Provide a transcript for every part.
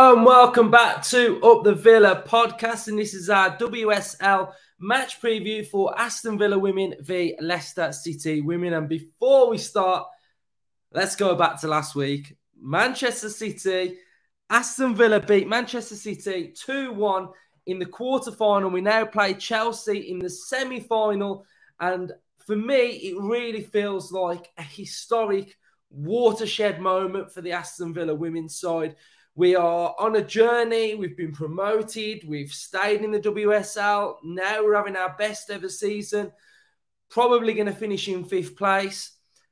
Hello and welcome back to Up the Villa podcast, and this is our WSL match preview for Aston Villa Women v Leicester City Women. And before we start, let's go back to last week. Manchester City, Aston Villa beat Manchester City 2-1 in the quarter-final. We now play Chelsea in the semi-final, and for me, it really feels like a historic watershed moment for the Aston Villa women's side. We are on a journey. We've been promoted. We've stayed in the WSL. Now we're having our best ever season. Probably going to finish in 5th place.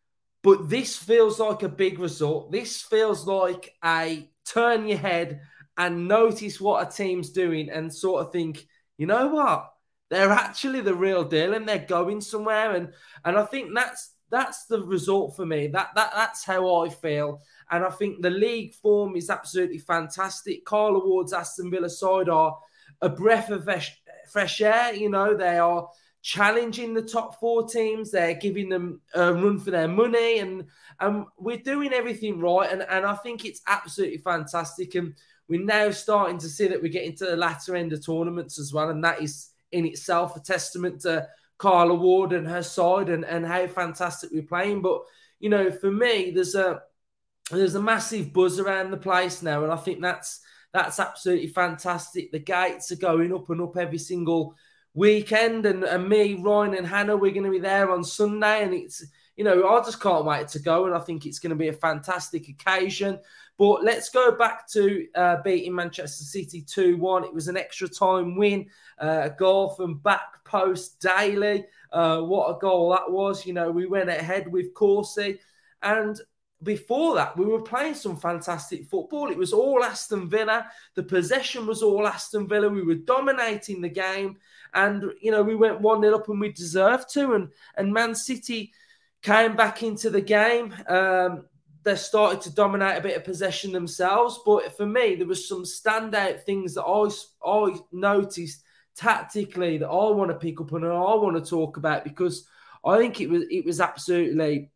But this feels like a big result. This feels like a turn your head and notice what a team's doing and sort of think, you know what? They're actually the real deal and they're going somewhere. And I think that's the result for me. That's how I feel. And I think the league form is absolutely fantastic. Carla Ward's Aston Villa side are a breath of fresh air. You know, they are challenging the top 4 teams. They're giving them a run for their money. And we're doing everything right. And I think it's absolutely fantastic. And we're now starting to see that we're getting to the latter end of tournaments as well. And that is in itself a testament to Carla Ward and her side and how fantastic we're playing. But, you know, for me, there's a massive buzz around the place now, and I think that's absolutely fantastic. The gates are going up and up every single weekend, and me, Ryan and Hannah, we're going to be there on Sunday, and it's, you know, I just can't wait to go, and I think it's going to be a fantastic occasion. But let's go back to beating Manchester City 2-1. It was an extra time win, a goal from back post Daly. What a goal that was. You know, we went ahead with Corsi, and before that, we were playing some fantastic football. It was all Aston Villa. The possession was all Aston Villa. We were dominating the game. And, you know, we went 1-0 up and we deserved to. And Man City came back into the game. They started to dominate a bit of possession themselves. But for me, there was some standout things that I noticed tactically that I want to pick up on and I want to talk about, because I think it was absolutely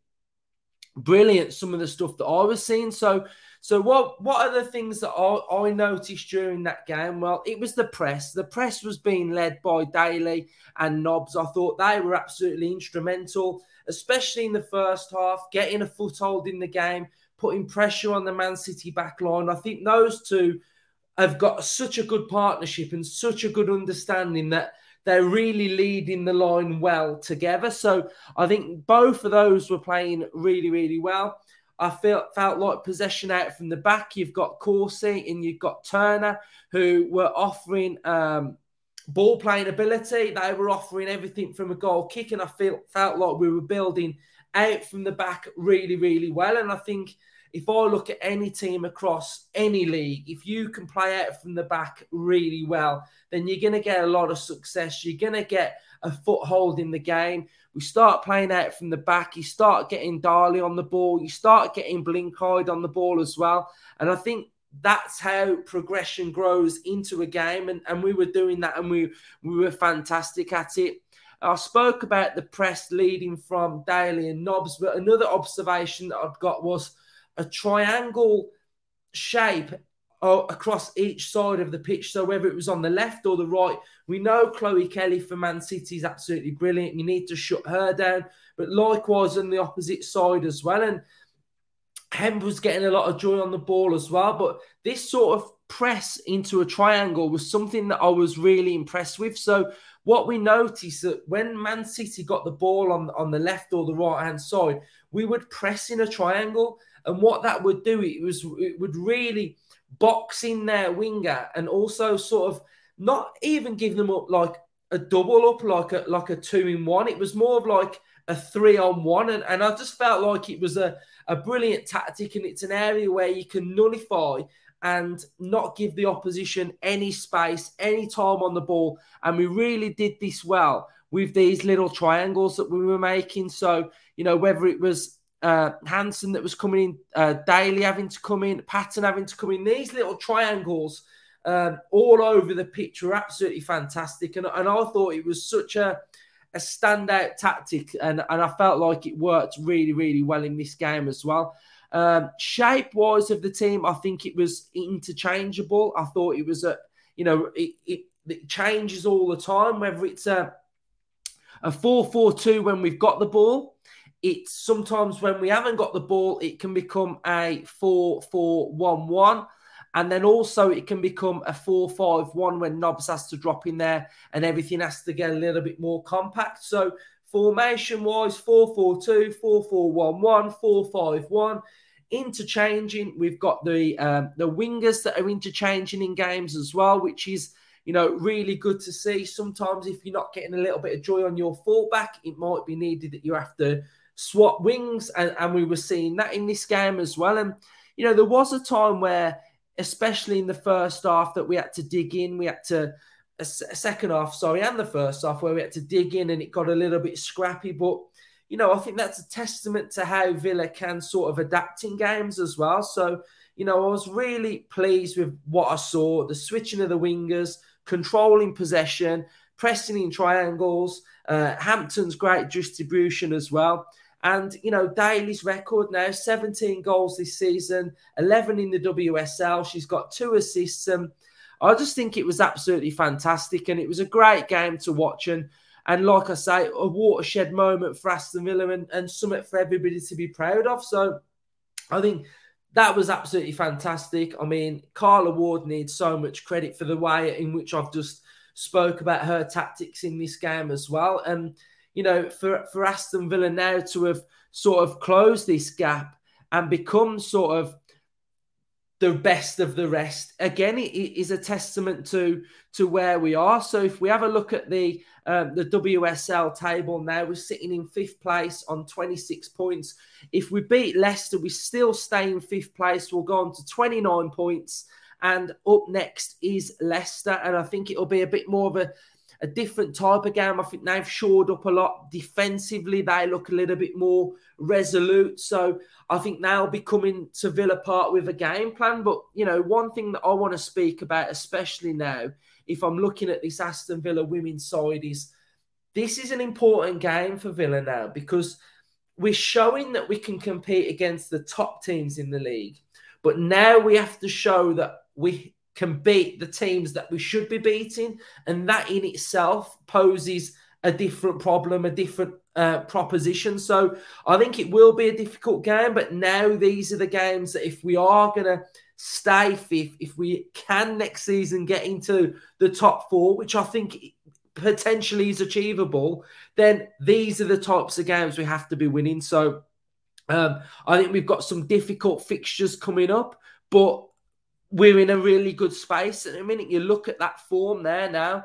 brilliant, some of the stuff that I was seeing. So what are the things that I noticed during that game? Well, it was the press. The press was being led by Daly and Nobbs. I thought they were absolutely instrumental, especially in the first half, getting a foothold in the game, putting pressure on the Man City back line. I think those two have got such a good partnership and such a good understanding that they're really leading the line well together. So I think both of those were playing really, really well. I felt like possession out from the back. You've got Corsi and you've got Turner, who were offering ball playing ability. They were offering everything from a goal kick, and I felt like we were building out from the back really, really well. And I think if I look at any team across any league, if you can play out from the back really well, then you're going to get a lot of success. You're going to get a foothold in the game. We start playing out from the back. You start getting Darley on the ball. You start getting Blinkhide on the ball as well. And I think that's how progression grows into a game. And we were doing that, and we were fantastic at it. I spoke about the press leading from Daly and Nobbs, but another observation that I've got was a triangle shape across each side of the pitch. So whether it was on the left or the right, we know Chloe Kelly for Man City is absolutely brilliant. You need to shut her down, but likewise on the opposite side as well. And Hemp was getting a lot of joy on the ball as well. But this sort of press into a triangle was something that I was really impressed with. So what we noticed that when Man City got the ball on the left or the right-hand side, we would press in a triangle. And what that would do, it would really box in their winger and also sort of not even give them up like a double up, like a 2-in-1. It was more of like a 3-on-1. And I just felt like it was a brilliant tactic, and it's an area where you can nullify and not give the opposition any space, any time on the ball. And we really did this well with these little triangles that we were making. So, you know, whether it was Hansen that was coming in, Daly having to come in, Patton having to come in, these little triangles all over the pitch were absolutely fantastic. And I thought it was such a standout tactic, and I felt like it worked really, really well in this game as well. Shape-wise of the team, I think it was interchangeable. I thought it was it changes all the time, whether it's a 4-4-2 when we've got the ball. It's sometimes when we haven't got the ball, it can become a 4-4-1-1. And then also it can become a 4-5-1 when Nobbs has to drop in there and everything has to get a little bit more compact. So formation-wise, 4-4-2, 4-4-1-1, 4-5-1. Interchanging, we've got the wingers that are interchanging in games as well, which is, really good to see. Sometimes if you're not getting a little bit of joy on your fullback, it might be needed that you have to swap wings. And we were seeing that in this game as well. And, there was a time where, especially in the first half, that we had to dig in. We had to, second half, and the first half, where we had to dig in and it got a little bit scrappy. But, I think that's a testament to how Villa can sort of adapt in games as well. So, I was really pleased with what I saw, the switching of the wingers, controlling possession, pressing in triangles, Hampton's great distribution as well. And, Daly's record now, 17 goals this season, 11 in the WSL. She's got 2 assists. I just think it was absolutely fantastic. And it was a great game to watch. And like I say, a watershed moment for Aston Villa and something for everybody to be proud of. So I think that was absolutely fantastic. I mean, Carla Ward needs so much credit for the way in which I've just spoke about her tactics in this game as well. And, for Aston Villa now to have sort of closed this gap and become sort of the best of the rest, again, it is a testament to where we are. So if we have a look at the WSL table now, we're sitting in 5th place on 26 points. If we beat Leicester, we still stay in 5th place. We'll go on to 29 points. And up next is Leicester. And I think it'll be a bit more of a different type of game. I think they've shored up a lot defensively. They look a little bit more resolute. So I think they'll be coming to Villa Park with a game plan. But, one thing that I want to speak about, especially now, if I'm looking at this Aston Villa women's side, is this is an important game for Villa now, because we're showing that we can compete against the top teams in the league. But now we have to show that we can beat the teams that we should be beating. And that in itself poses a different problem, a different proposition. So I think it will be a difficult game. But now these are the games that if we are going to stay 5th, if we can next season get into the top 4, which I think potentially is achievable, then these are the types of games we have to be winning. So I think we've got some difficult fixtures coming up, but we're in a really good space. And the minute you look at that form there now,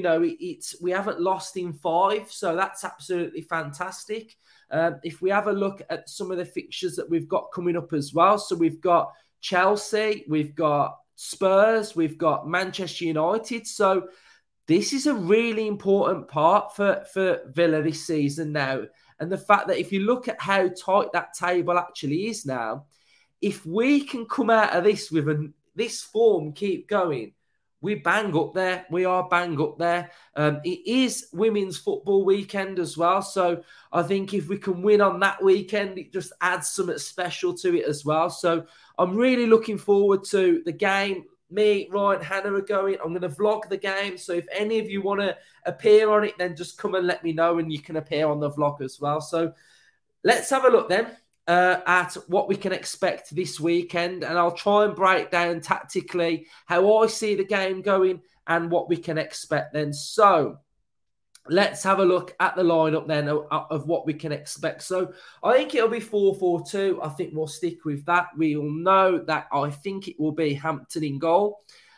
we haven't lost in 5, so that's absolutely fantastic. If we have a look at some of the fixtures that we've got coming up as well, so we've got Chelsea, we've got Spurs, we've got Manchester United. So this is a really important part for Villa this season now. And the fact that if you look at how tight that table actually is now, if we can come out of this with this form keep going, we bang up there. We are bang up there. It is women's football weekend as well. So I think if we can win on that weekend, it just adds something special to it as well. So I'm really looking forward to the game. Me, Ryan, Hannah are going. I'm going to vlog the game. So if any of you want to appear on it, then just come and let me know and you can appear on the vlog as well. So let's have a look then at what we can expect this weekend. And I'll try and break down tactically how I see the game going and what we can expect then. So let's have a look at the lineup then of what we can expect. So I think it'll be 4-4-2. I think we'll stick with that. We will know that I think it will be Hampton in goal.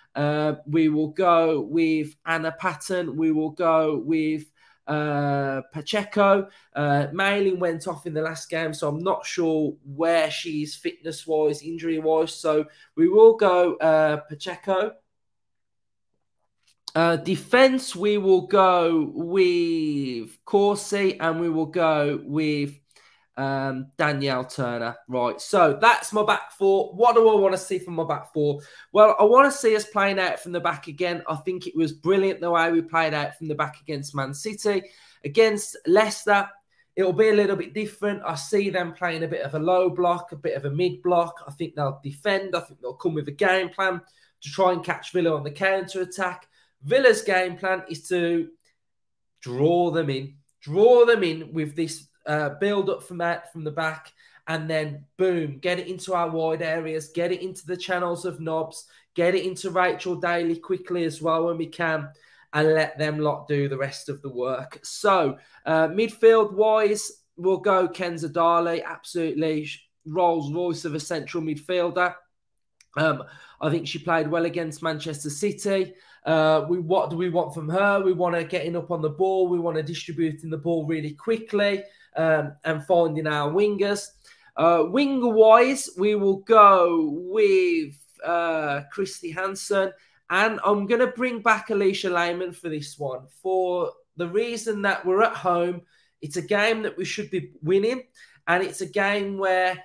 We will go with Anna Patton. We will go with Pacheco. Malin went off in the last game, so I'm not sure where she's fitness-wise, injury-wise. So we will go Pacheco. Defense, we will go with Corsi and we will go with Danielle Turner. Right, so that's my back four. What do I want to see from my back four? Well, I want to see us playing out from the back again. I think it was brilliant the way we played out from the back against Man City. Against Leicester, it'll be a little bit different. I see them playing a bit of a low block, a bit of a mid block. I think they'll defend. I think they'll come with a game plan to try and catch Villa on the counter-attack. Villa's game plan is to draw them in with this build-up from the back, and then, boom, get it into our wide areas, get it into the channels of Nobbs, get it into Rachel Daly quickly as well when we can, and let them lot do the rest of the work. So, midfield-wise, we'll go Kenza Dali, absolutely Rolls Royce of a central midfielder. I think she played well against Manchester City. What do we want from her? We want her getting up on the ball. We want her distributing the ball really quickly and finding our wingers. Winger-wise, we will go with Christy Hansen. And I'm going to bring back Alicia Lehman for this one for the reason that we're at home. It's a game that we should be winning. And it's a game where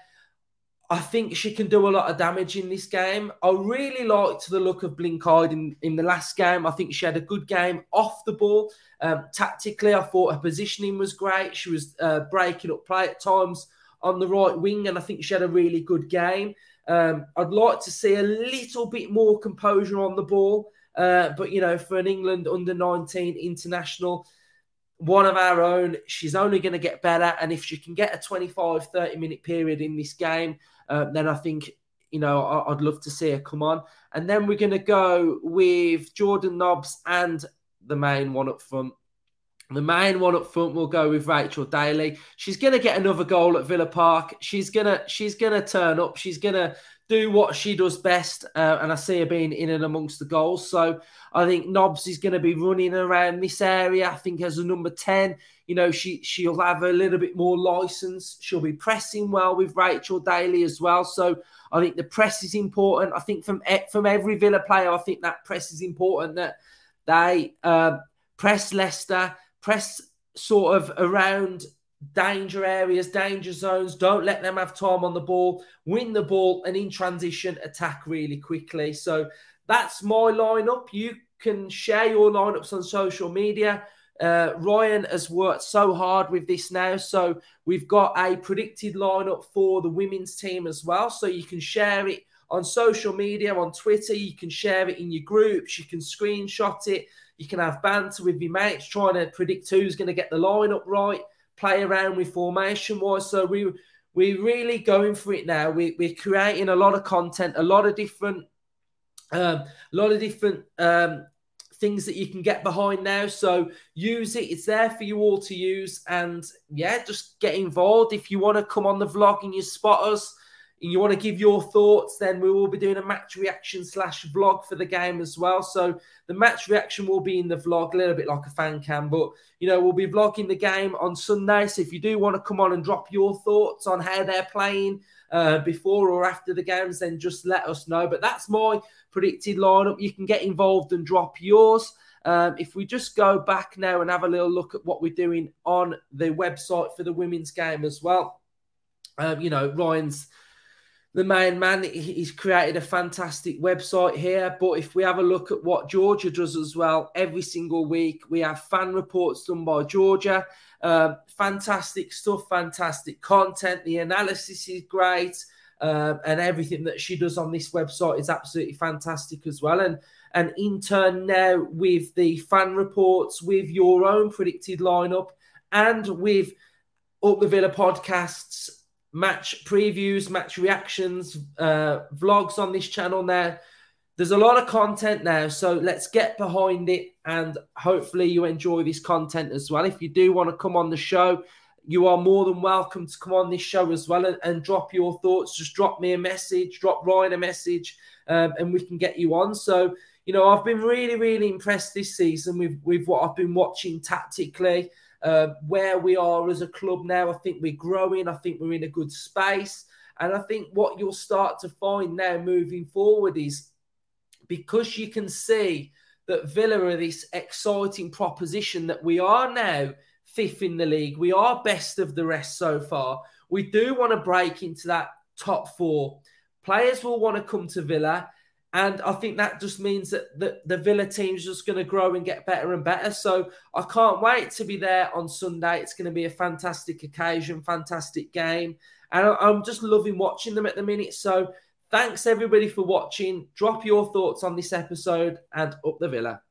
I think she can do a lot of damage in this game. I really liked the look of Blinkhide in the last game. I think she had a good game off the ball. Tactically, I thought her positioning was great. She was breaking up play at times on the right wing, and I think she had a really good game. I'd like to see a little bit more composure on the ball. But, you know, for an England under-19 international, one of our own, she's only going to get better. And if she can get a 25, 30-minute period in this game, then I think, you know, I'd love to see her come on. And then we're going to go with Jordan Nobbs and the main one up front. The main one up front will go with Rachel Daly. She's going to get another goal at Villa Park. She's gonna turn up. She's going to do what she does best, and I see her being in and amongst the goals. So I think Nobbs is going to be running around this area. I think as a number 10, you know, she'll have a little bit more license. She'll be pressing well with Rachel Daly as well. So I think the press is important. I think from every Villa player, I think that press is important, that they press Leicester, press sort of around danger areas, danger zones. Don't let them have time on the ball. Win the ball and in transition, attack really quickly. So that's my lineup. You can share your lineups on social media. Ryan has worked so hard with this now. So we've got a predicted lineup for the women's team as well. So you can share it on social media, on Twitter. You can share it in your groups. You can screenshot it. You can have banter with your mates trying to predict who's going to get the lineup right, play around with formation-wise. So we're really going for it now. We're creating a lot of content, a lot of different things that you can get behind now. So use it. It's there for you all to use. And yeah, just get involved. If you want to come on the vlog and you spot us and you want to give your thoughts, then we will be doing a match reaction / vlog for the game as well. So the match reaction will be in the vlog, a little bit like a fan cam, but, you know, we'll be vlogging the game on Sunday. So if you do want to come on and drop your thoughts on how they're playing before or after the games, then just let us know. But that's my predicted lineup. You can get involved and drop yours. If we just go back now and have a little look at what we're doing on the website for the women's game as well. You know, Ryan's the main man. He's created a fantastic website here. But if we have a look at what Georgia does as well, every single week we have fan reports done by Georgia. Fantastic stuff, fantastic content. The analysis is great. And everything that she does on this website is absolutely fantastic as well. And in turn now with the fan reports, with your own predicted lineup, and with Up the Villa podcasts, match previews, match reactions, vlogs on this channel now. There's a lot of content now, so let's get behind it, and hopefully you enjoy this content as well. If you do want to come on the show, you are more than welcome to come on this show as well and drop your thoughts. Just drop me a message, drop Ryan a message, and we can get you on. So, you know, I've been really, really impressed this season with what I've been watching tactically. Where we are as a club now. I think we're growing. I think we're in a good space. And I think what you'll start to find now moving forward is, because you can see that Villa are this exciting proposition, that we are now 5th in the league. We are best of the rest so far. We do want to break into that top 4. Players will want to come to Villa. And I think that just means that the Villa team's just going to grow and get better and better. So I can't wait to be there on Sunday. It's going to be a fantastic occasion, fantastic game. And I'm just loving watching them at the minute. So thanks everybody for watching. Drop your thoughts on this episode and up the Villa.